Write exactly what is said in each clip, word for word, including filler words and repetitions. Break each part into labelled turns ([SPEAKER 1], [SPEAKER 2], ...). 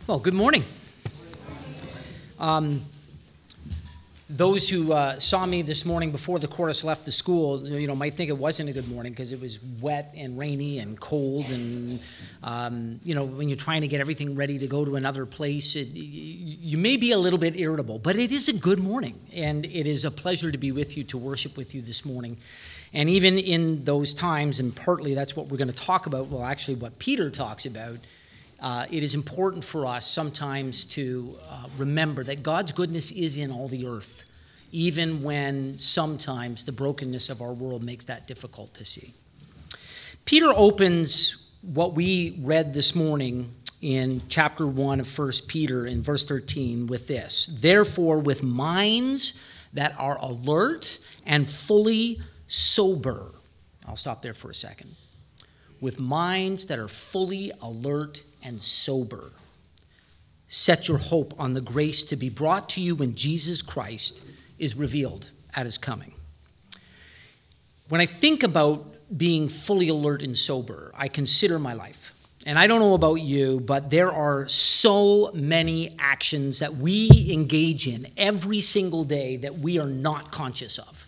[SPEAKER 1] Well, good morning. Um, those who uh, saw me this morning before the chorus left the school, you know, might think it wasn't a good morning because it was wet and rainy and cold, and um, you know, when you're trying to get everything ready to go to another place, it, you may be a little bit irritable. But it is a good morning, and it is a pleasure to be with you, to worship with you this morning. And even in those times, and partly that's what we're going to talk about. Well, actually, what Peter talks about. Uh, it is important for us sometimes to uh, remember that God's goodness is in all the earth, even when sometimes the brokenness of our world makes that difficult to see. Peter opens what we read this morning in chapter one of First Peter in verse thirteen with this: "Therefore, with minds that are alert and fully sober." I'll stop there for a second. With minds that are fully alert and sober, set your hope on the grace to be brought to you when Jesus Christ is revealed at his coming. When I think about being fully alert and sober, I consider my life. And I don't know about you, but there are so many actions that we engage in every single day that we are not conscious of.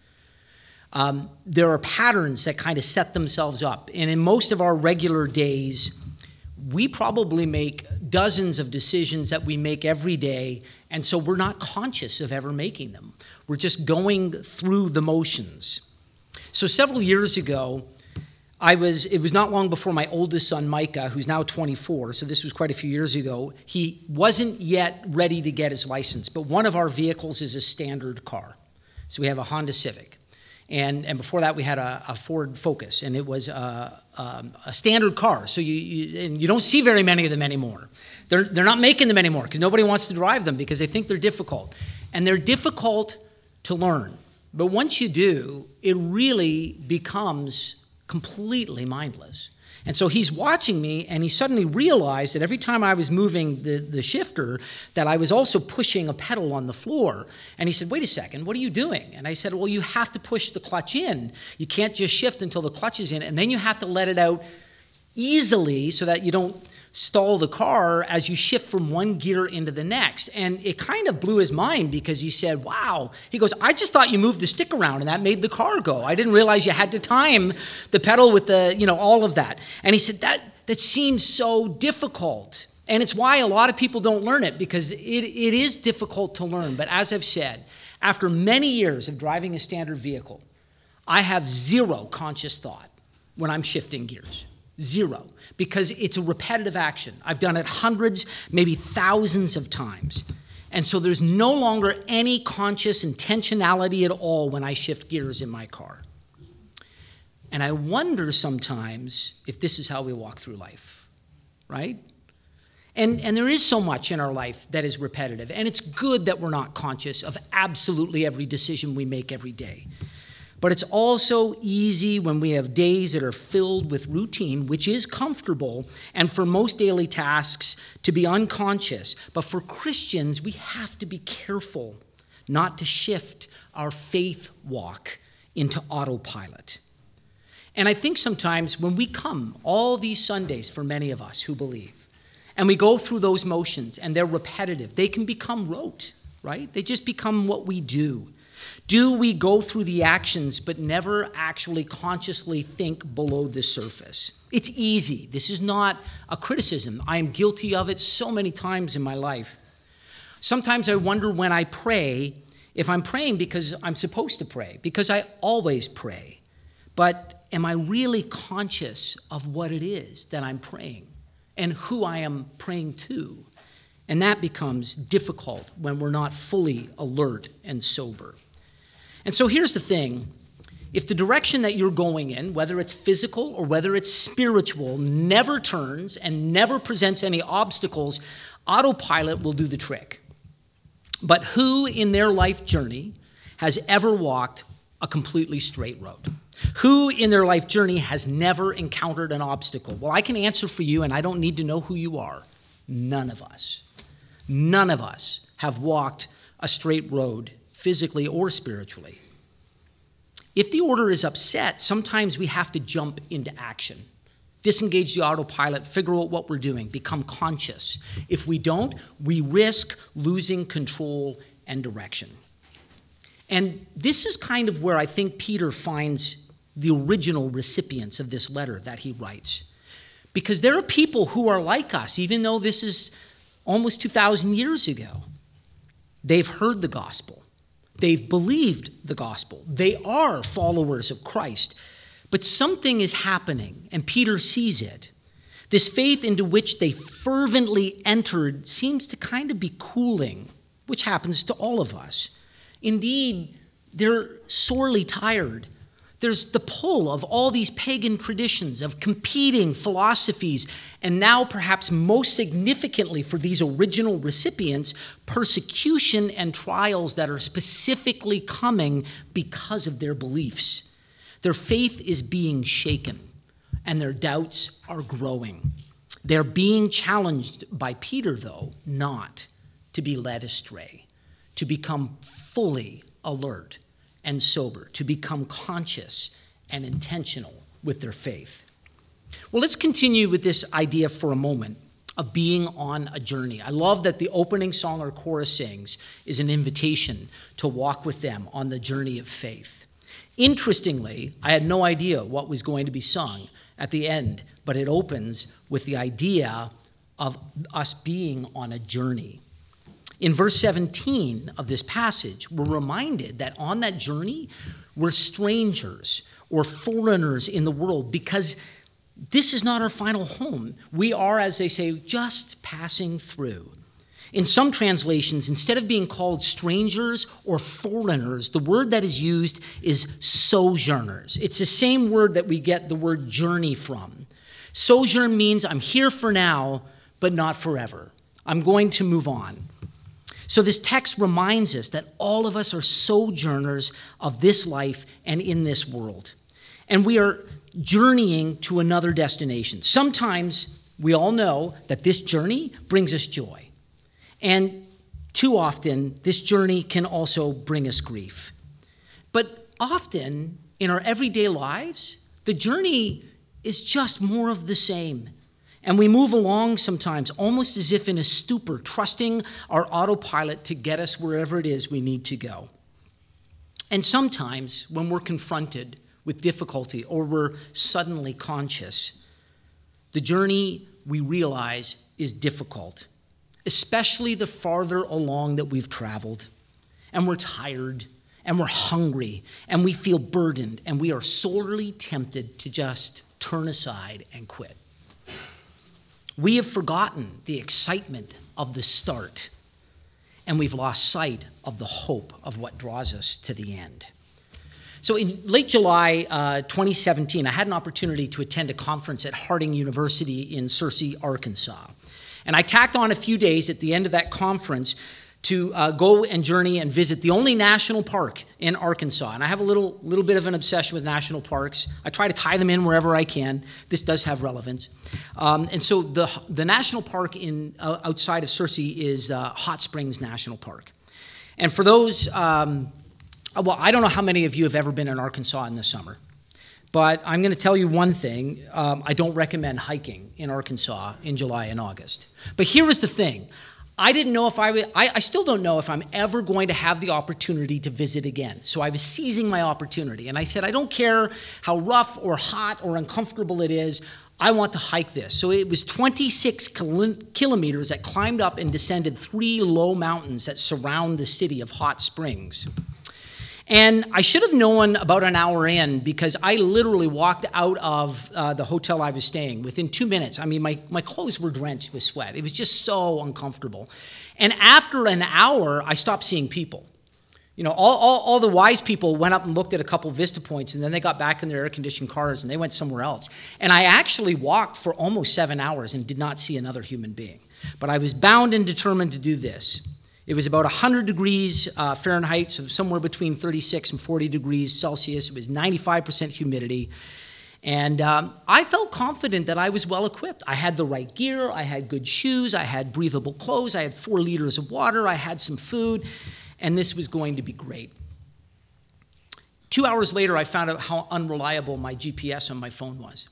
[SPEAKER 1] Um, there are patterns that kind of set themselves up. And in most of our regular days, we probably make dozens of decisions that we make every day, and so we're not conscious of ever making them. We're just going through the motions. So several years ago, I was, it was not long before my oldest son, Micah, who's now twenty-four, so this was quite a few years ago, he wasn't yet ready to get his license, but one of our vehicles is a standard car. So we have a Honda Civic. And and before that, we had a, a Ford Focus, and it was a, a, a standard car. So you, you and you don't see very many of them anymore. They're they're not making them anymore because nobody wants to drive them because they think they're difficult, and they're difficult to learn. But once you do, it really becomes completely mindless. And so he's watching me, and he suddenly realized that every time I was moving the, the shifter, that I was also pushing a pedal on the floor. And he said, "Wait a second, what are you doing?" And I said, "Well, you have to push the clutch in. You can't just shift until the clutch is in, and then you have to let it out easily so that you don't stall the car as you shift from one gear into the next." And it kind of blew his mind because he said, "Wow." He goes, "I just thought you moved the stick around and that made the car go. I didn't realize you had to time the pedal with the, you know, all of that." And he said, that that seems so difficult. And it's why a lot of people don't learn it, because it, it is difficult to learn. But as I've said, after many years of driving a standard vehicle, I have zero conscious thought when I'm shifting gears. Zero. Because it's a repetitive action. I've done it hundreds, maybe thousands of times. And so there's no longer any conscious intentionality at all when I shift gears in my car. And I wonder sometimes if this is how we walk through life, right? And, and there is so much in our life that is repetitive. And it's good that we're not conscious of absolutely every decision we make every day. But it's also easy when we have days that are filled with routine, which is comfortable, and for most daily tasks to be unconscious. But for Christians, we have to be careful not to shift our faith walk into autopilot. And I think sometimes when we come all these Sundays, for many of us who believe, and we go through those motions and they're repetitive, they can become rote, right? They just become what we do. Do we go through the actions but never actually consciously think below the surface? It's easy. This is not a criticism. I am guilty of it so many times in my life. Sometimes I wonder when I pray if I'm praying because I'm supposed to pray, because I always pray. But am I really conscious of what it is that I'm praying and who I am praying to? And that becomes difficult when we're not fully alert and sober. And so here's the thing. If the direction that you're going in, whether it's physical or whether it's spiritual, never turns and never presents any obstacles, autopilot will do the trick. But who in their life journey has ever walked a completely straight road? Who in their life journey has never encountered an obstacle? Well, I can answer for you, and I don't need to know who you are. None of us. None of us have walked a straight road, physically or spiritually. If the order is upset, sometimes we have to jump into action. disengage the autopilot, figure out what we're doing, become conscious. If we don't, we risk losing control and direction. And this is kind of where I think Peter finds the original recipients of this letter that he writes. Because there are people who are like us, even though this is almost two thousand years ago. They've heard the gospel. They've believed the gospel. They are followers of Christ. But something is happening, and Peter sees it. This faith into which they fervently entered seems to kind of be cooling, which happens to all of us. Indeed, they're sorely tired. There's the pull of all these pagan traditions, of competing philosophies, and now perhaps most significantly for these original recipients, persecution and trials that are specifically coming because of their beliefs. Their faith is being shaken, and their doubts are growing. They're being challenged by Peter, though, not to be led astray, to become fully alert and sober, to become conscious and intentional with their faith. Well, let's continue with this idea for a moment of being on a journey. I love that the opening song our chorus sings is an invitation to walk with them on the journey of faith. Interestingly, I had no idea what was going to be sung at the end, but it opens with the idea of us being on a journey. In verse seventeen of this passage, we're reminded that on that journey, we're strangers or foreigners in the world because this is not our final home. We are, as they say, just passing through. In some translations, instead of being called strangers or foreigners, the word that is used is sojourners. It's the same word that we get the word journey from. Sojourn means I'm here for now, but not forever. I'm going to move on. So this text reminds us that all of us are sojourners of this life and in this world. And we are journeying to another destination. Sometimes we all know that this journey brings us joy. And too often, this journey can also bring us grief. But often, in our everyday lives, the journey is just more of the same. And we move along sometimes almost as if in a stupor, trusting our autopilot to get us wherever it is we need to go. And sometimes, when we're confronted with difficulty or we're suddenly conscious, the journey we realize is difficult, especially the farther along that we've traveled. And we're tired, and we're hungry, and we feel burdened, and we are sorely tempted to just turn aside and quit. We have forgotten the excitement of the start, and we've lost sight of the hope of what draws us to the end. So in late July uh, twenty seventeen, I had an opportunity to attend a conference at Harding University in Searcy, Arkansas. And I tacked on a few days at the end of that conference to uh, go and journey and visit the only national park in Arkansas. And I have a little, little bit of an obsession with national parks. I try to tie them in wherever I can. This does have relevance. Um, and so the, the national park in uh, outside of Searcy is uh, Hot Springs National Park. And for those, um, well, I don't know how many of you have ever been in Arkansas in the summer. But I'm going to tell you one thing. Um, I don't recommend hiking in Arkansas in July and August. But here is the thing. I didn't know if I would, I, I still don't know if I'm ever going to have the opportunity to visit again. So I was seizing my opportunity. And I said, I don't care how rough or hot or uncomfortable it is. I want to hike this. So it was twenty-six kilometers that climbed up and descended three low mountains that surround the city of Hot Springs. And I should have known about an hour in because I literally walked out of uh, the hotel I was staying within two minutes. I mean, my, my clothes were drenched with sweat. It was just so uncomfortable. And after an hour, I stopped seeing people. You know, all, all, all the wise people went up and looked at a couple Vista points, and then they got back in their air-conditioned cars, and they went somewhere else. And I actually walked for almost seven hours and did not see another human being. But I was bound and determined to do this. It was about one hundred degrees uh, Fahrenheit, so somewhere between thirty-six and forty degrees Celsius. It was ninety-five percent humidity. And um, I felt confident that I was well equipped. I had the right gear. I had good shoes. I had breathable clothes. I had four liters of water. I had some food. And this was going to be great. Two hours later, I found out how unreliable my G P S on my phone was.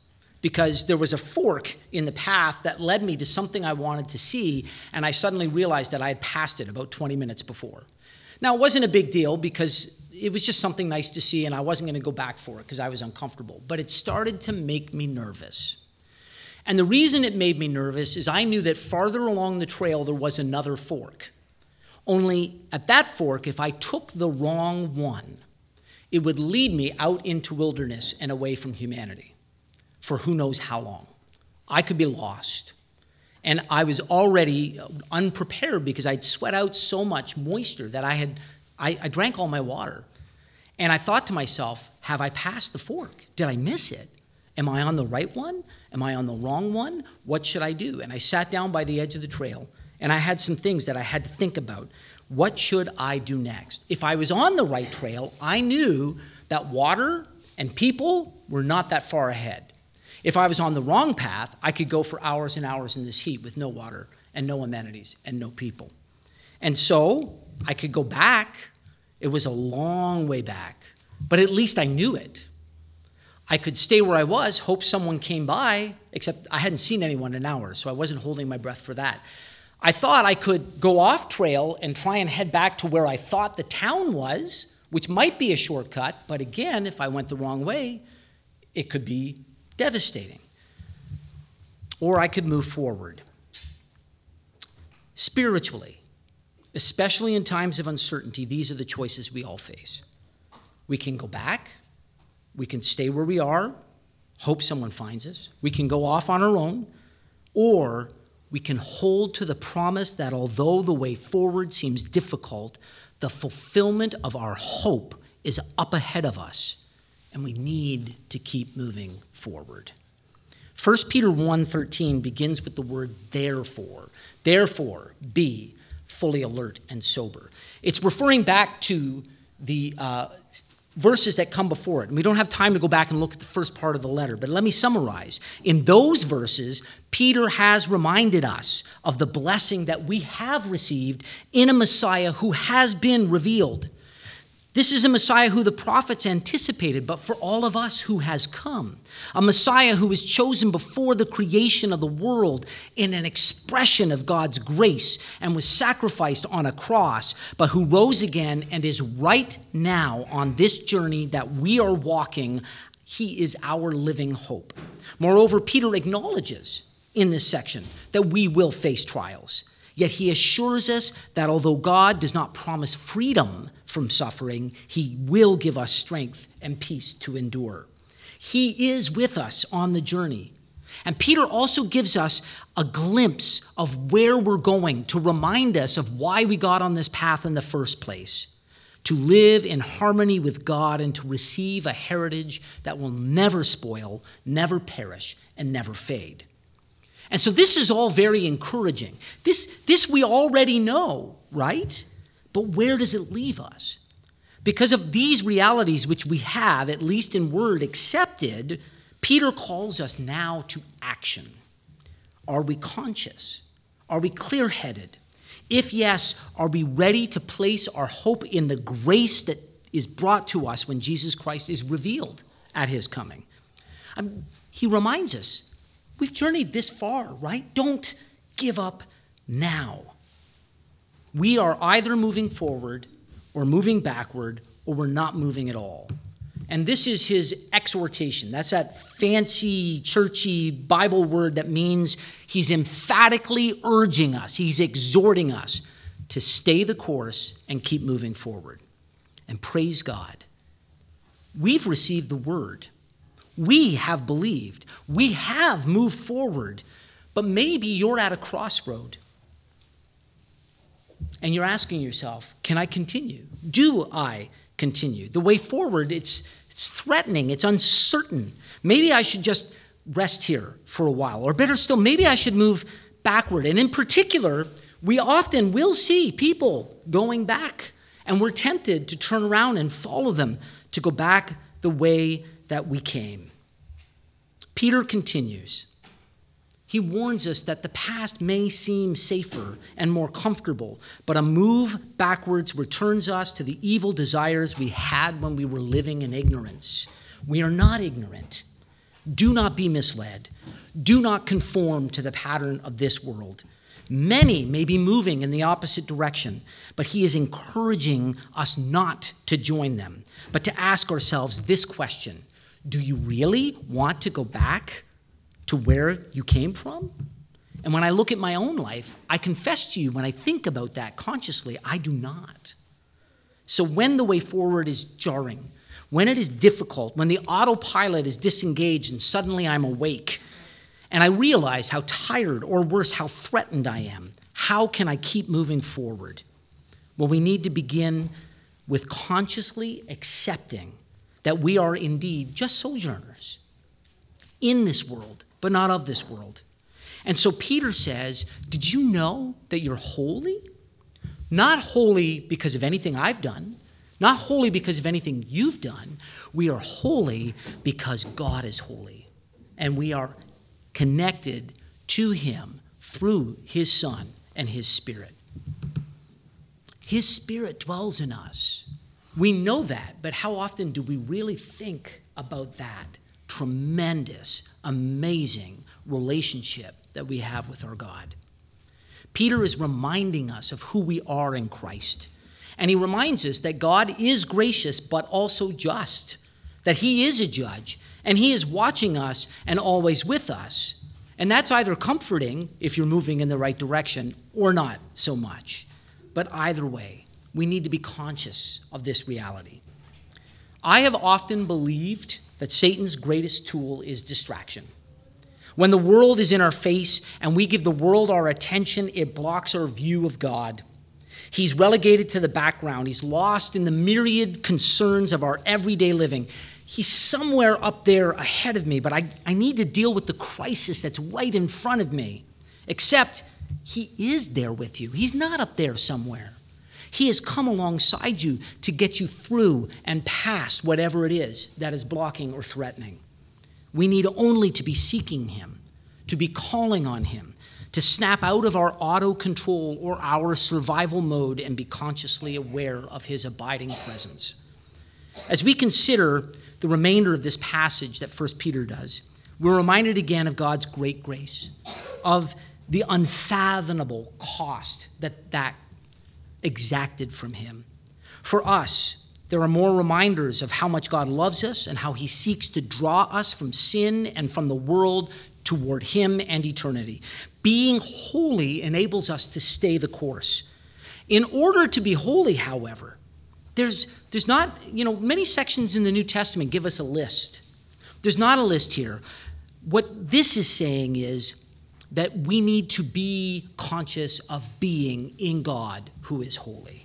[SPEAKER 1] because there was a fork in the path that led me to something I wanted to see, and I suddenly realized that I had passed it about twenty minutes before. Now, it wasn't a big deal because it was just something nice to see, and I wasn't going to go back for it because I was uncomfortable. But it started to make me nervous. And the reason it made me nervous is I knew that farther along the trail there was another fork. Only at that fork, if I took the wrong one, it would lead me out into wilderness and away from humanity for who knows how long. I could be lost. And I was already unprepared because I'd sweat out so much moisture that I had, I, I drank all my water. And I thought to myself, have I passed the fork? Did I miss it? Am I on the right one? Am I on the wrong one? What should I do? And I sat down by the edge of the trail, and I had some things that I had to think about. What should I do next? If I was on the right trail, I knew that water and people were not that far ahead. If I was on the wrong path, I could go for hours and hours in this heat with no water and no amenities and no people. And so I could go back. It was a long way back, but at least I knew it. I could stay where I was, hope someone came by, except I hadn't seen anyone in hours, so I wasn't holding my breath for that. I thought I could go off trail and try and head back to where I thought the town was, which might be a shortcut, but again, if I went the wrong way, it could be devastating. Or I could move forward. Spiritually, especially in times of uncertainty, these are the choices we all face. We can go back. We can stay where we are, hope someone finds us. We can go off on our own, or we can hold to the promise that although the way forward seems difficult, the fulfillment of our hope is up ahead of us, and we need to keep moving forward. First Peter one thirteen begins with the word therefore. Therefore, be fully alert and sober. It's referring back to the uh, verses that come before it. And we don't have time to go back and look at the first part of the letter, but let me summarize. In those verses, Peter has reminded us of the blessing that we have received in a Messiah who has been revealed. This is a Messiah who the prophets anticipated, but for all of us who has come. A Messiah who was chosen before the creation of the world in an expression of God's grace and was sacrificed on a cross, but who rose again and is right now on this journey that we are walking. He is our living hope. Moreover, Peter acknowledges in this section that we will face trials. Yet he assures us that although God does not promise freedom from suffering, he will give us strength and peace to endure. He is with us on the journey. And Peter also gives us a glimpse of where we're going to remind us of why we got on this path in the first place. To live in harmony with God and to receive a heritage that will never spoil, never perish, and never fade. And so this is all very encouraging. This, this we already know, right? But where does it leave us? Because of these realities which we have, at least in word, accepted, Peter calls us now to action. Are we conscious? Are we clear-headed? If yes, are we ready to place our hope in the grace that is brought to us when Jesus Christ is revealed at his coming? Um, he reminds us, we've journeyed this far, right? Don't give up now. We are either moving forward or moving backward, or we're not moving at all. And this is his exhortation. That's that fancy, churchy Bible word that means he's emphatically urging us, he's exhorting us to stay the course and keep moving forward. And praise God, we've received the word. We have believed. We have moved forward, but maybe you're at a crossroad. And you're asking yourself, can I continue? Do I continue? The way forward, it's, it's threatening, it's uncertain. Maybe I should just rest here for a while. Or better still, maybe I should move backward. And in particular, we often will see people going back, and we're tempted to turn around and follow them, to go back the way that we came. Peter continues. He warns us that the past may seem safer and more comfortable, but a move backwards returns us to the evil desires we had when we were living in ignorance. We are not ignorant. Do not be misled. Do not conform to the pattern of this world. Many may be moving in the opposite direction, but he is encouraging us not to join them, but to ask ourselves this question: do you really want to go back to where you came from? And when I look at my own life, I confess to you, when I think about that consciously, I do not. So when the way forward is jarring, when it is difficult, when the autopilot is disengaged and suddenly I'm awake, and I realize how tired, or worse, how threatened I am, how can I keep moving forward? Well, we need to begin with consciously accepting that we are indeed just sojourners in this world, but not of this world. And so Peter says, did you know that you're holy? Not holy because of anything I've done, not holy because of anything you've done. We are holy because God is holy, and we are connected to him through his Son and his Spirit. His Spirit dwells in us. We know that, but how often do we really think about that tremendous, amazing relationship that we have with our God? Peter is reminding us of who we are in Christ. And he reminds us that God is gracious, but also just, that he is a judge, and he is watching us and always with us. And that's either comforting if you're moving in the right direction or not so much. But either way, we need to be conscious of this reality. I have often believed that Satan's greatest tool is distraction. When the world is in our face and we give the world our attention, it blocks our view of God. He's relegated to the background. He's lost in the myriad concerns of our everyday living. He's somewhere up there ahead of me, but I, I need to deal with the crisis that's right in front of me. Except he is there with you. He's not up there somewhere. He has come alongside you to get you through and past whatever it is that is blocking or threatening. We need only to be seeking him, to be calling on him, to snap out of our auto control or our survival mode and be consciously aware of his abiding presence. As we consider the remainder of this passage that First Peter does, we're reminded again of God's great grace, of the unfathomable cost that that exacted from him. For us, there are more reminders of how much God loves us and how he seeks to draw us from sin and from the world toward him and eternity. Being holy enables us to stay the course. In order to be holy, however, there's, there's not, you know, many sections in the New Testament give us a list. There's not a list here. What this is saying is that we need to be conscious of being in God who is holy.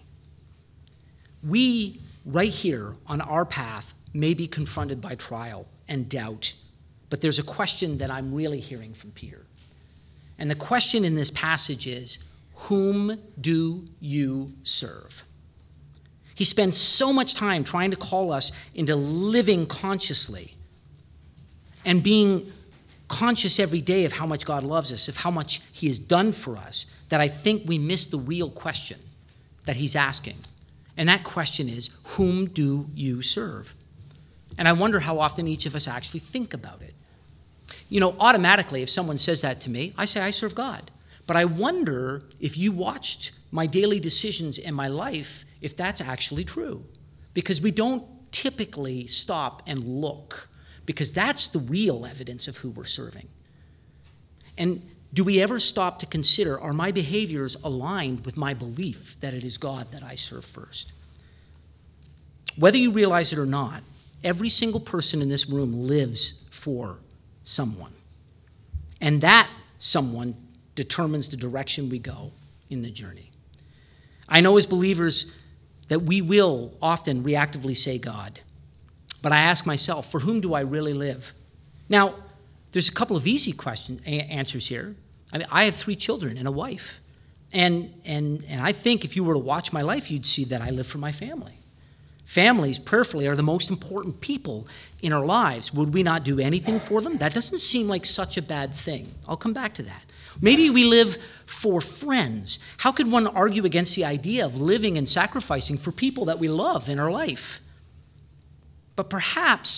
[SPEAKER 1] We right here on our path may be confronted by trial and doubt, but there's a question that I'm really hearing from Peter. And the question in this passage is, whom do you serve? He spends so much time trying to call us into living consciously and being conscious every day of how much God loves us, of how much he has done for us, that I think we miss the real question that he's asking. And that question is, whom do you serve? And I wonder how often each of us actually think about it. You know, automatically, if someone says that to me, I say, I serve God. But I wonder if you watched my daily decisions in my life, if that's actually true. Because we don't typically stop and look, because that's the real evidence of who we're serving. And do we ever stop to consider, are my behaviors aligned with my belief that it is God that I serve first? Whether you realize it or not, every single person in this room lives for someone. And that someone determines the direction we go in the journey. I know as believers that we will often reactively say God, but I ask myself, for whom do I really live? Now, there's a couple of easy question answers here. I mean, I have three children and a wife. And, and, and I think if you were to watch my life, you'd see that I live for my family. Families, prayerfully, are the most important people in our lives. Would we not do anything for them? That doesn't seem like such a bad thing. I'll come back to that. Maybe we live for friends. How could one argue against the idea of living and sacrificing for people that we love in our life? But perhaps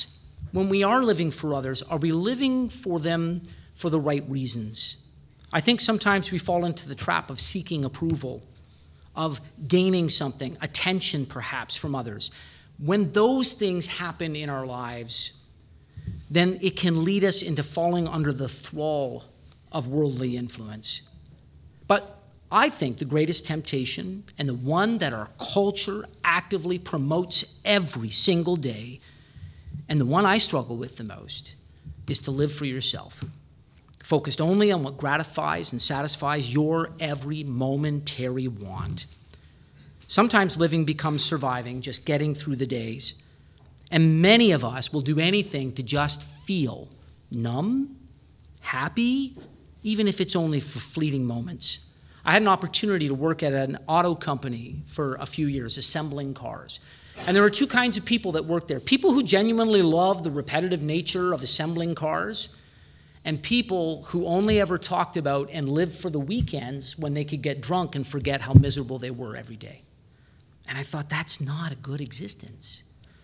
[SPEAKER 1] when we are living for others, are we living for them for the right reasons? I think sometimes we fall into the trap of seeking approval, of gaining something, attention perhaps from others. When those things happen in our lives, then it can lead us into falling under the thrall of worldly influence. But I think the greatest temptation, and the one that our culture actively promotes every single day, and the one I struggle with the most, is to live for yourself, focused only on what gratifies and satisfies your every momentary want. Sometimes living becomes surviving, just getting through the days. And many of us will do anything to just feel numb, happy, even if it's only for fleeting moments. I had an opportunity to work at an auto company for a few years, assembling cars. And there were two kinds of people that worked there. People who genuinely love the repetitive nature of assembling cars, and people who only ever talked about and lived for the weekends when they could get drunk and forget how miserable they were every day. And I thought, that's not a good existence.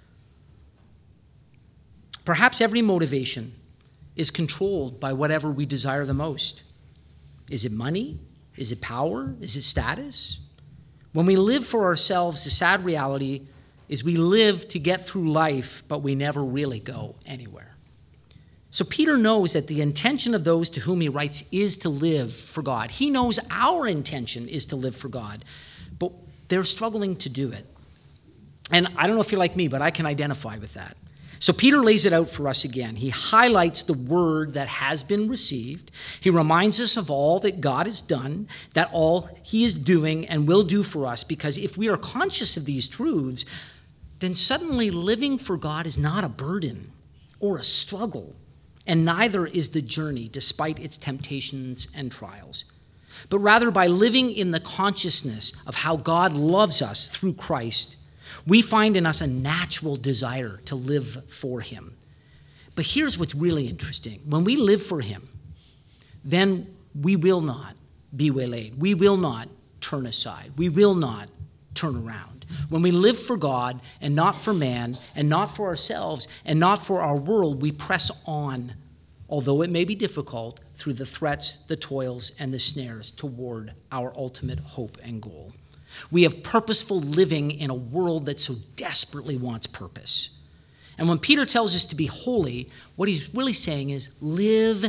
[SPEAKER 1] Perhaps every motivation is controlled by whatever we desire the most. Is it money? Is it power? Is it status? When we live for ourselves, the sad reality is we live to get through life, but we never really go anywhere. So Peter knows that the intention of those to whom he writes is to live for God. He knows our intention is to live for God, but they're struggling to do it. And I don't know if you're like me, but I can identify with that. So Peter lays it out for us again. He highlights the word that has been received. He reminds us of all that God has done, that all he is doing and will do for us, because if we are conscious of these truths, then suddenly living for God is not a burden or a struggle, and neither is the journey, despite its temptations and trials. But rather, by living in the consciousness of how God loves us through Christ, we find in us a natural desire to live for him. But here's what's really interesting. When we live for him, then we will not be waylaid. We will not turn aside. We will not turn around. When we live for God and not for man and not for ourselves and not for our world, we press on, although it may be difficult, through the threats, the toils, and the snares toward our ultimate hope and goal. We have purposeful living in a world that so desperately wants purpose. And when Peter tells us to be holy, what he's really saying is live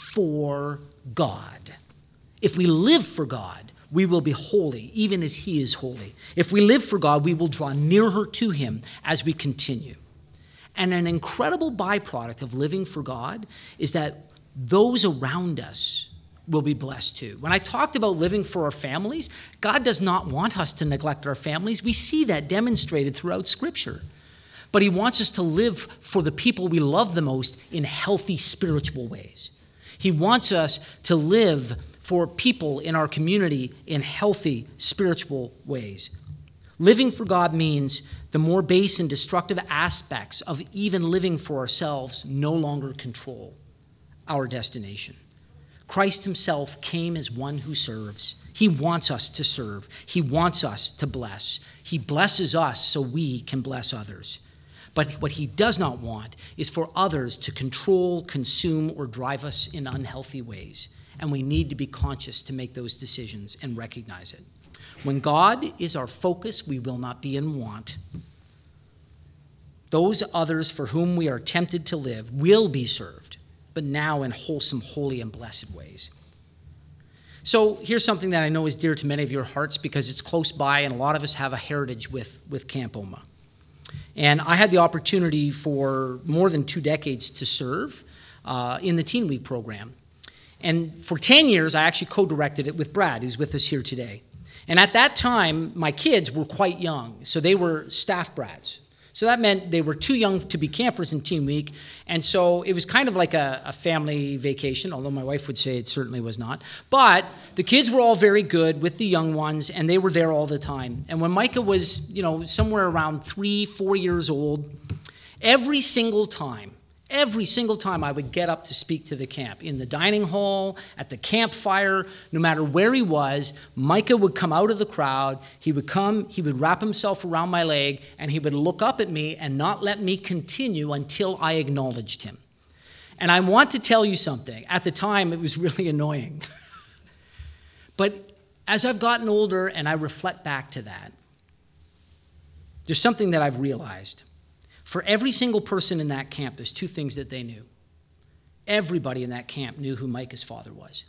[SPEAKER 1] for God. If we live for God, we will be holy, even as he is holy. If we live for God, we will draw nearer to him as we continue. And an incredible byproduct of living for God is that those around us will be blessed too. When I talked about living for our families, God does not want us to neglect our families. We see that demonstrated throughout Scripture. But he wants us to live for the people we love the most in healthy spiritual ways. He wants us to live for people in our community in healthy spiritual ways. Living for God means the more base and destructive aspects of even living for ourselves no longer control our destination. Christ himself came as one who serves. He wants us to serve. He wants us to bless. He blesses us so we can bless others. But what he does not want is for others to control, consume, or drive us in unhealthy ways. And we need to be conscious to make those decisions and recognize it. When God is our focus, we will not be in want. Those others for whom we are tempted to live will be served, but now in wholesome, holy, and blessed ways. So here's something that I know is dear to many of your hearts because it's close by, and a lot of us have a heritage with, with Camp Oma. And I had the opportunity for more than two decades to serve uh, in the Teen Week program. And for ten years, I actually co-directed it with Brad, who's with us here today. And at that time, my kids were quite young, so they were staff brads. So that meant they were too young to be campers in Teen Week, and so it was kind of like a, a family vacation, although my wife would say it certainly was not. But the kids were all very good with the young ones, and they were there all the time. And when Micah was, you know, somewhere around three, four years old, every single time, Every single time I would get up to speak to the camp, in the dining hall, at the campfire, no matter where he was, Micah would come out of the crowd. He would come, he would wrap himself around my leg, and he would look up at me and not let me continue until I acknowledged him. And I want to tell you something. At the time, it was really annoying. But as I've gotten older and I reflect back to that, there's something that I've realized. For every single person in that camp, there's two things that they knew. Everybody in that camp knew who Micah's father was.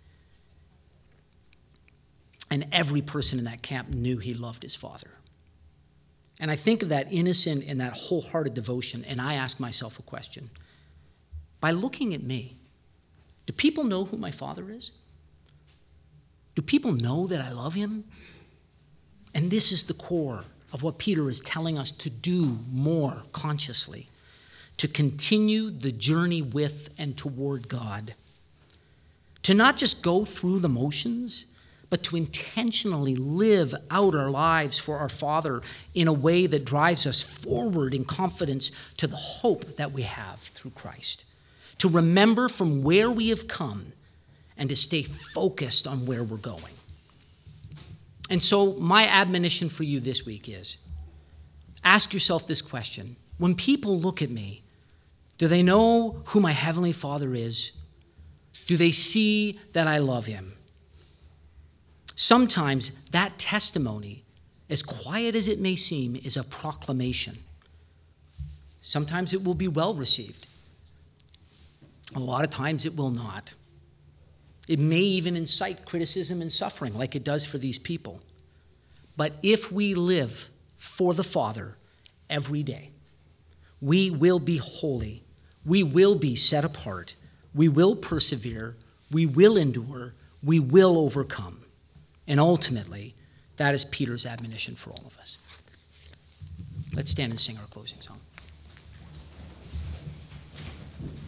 [SPEAKER 1] And every person in that camp knew he loved his father. And I think of that innocent and that wholehearted devotion, and I ask myself a question. By looking at me, do people know who my father is? Do people know that I love him? And this is the core of what Peter is telling us to do more consciously, to continue the journey with and toward God. To not just go through the motions, but to intentionally live out our lives for our Father in a way that drives us forward in confidence to the hope that we have through Christ. To remember from where we have come and to stay focused on where we're going. And so my admonition for you this week is, ask yourself this question. When people look at me, do they know who my Heavenly Father is? Do they see that I love him? Sometimes that testimony, as quiet as it may seem, is a proclamation. Sometimes it will be well received. A lot of times it will not. It may even incite criticism and suffering like it does for these people. But if we live for the Father every day, we will be holy. We will be set apart. We will persevere. We will endure. We will overcome. And ultimately, that is Peter's admonition for all of us. Let's stand and sing our closing song.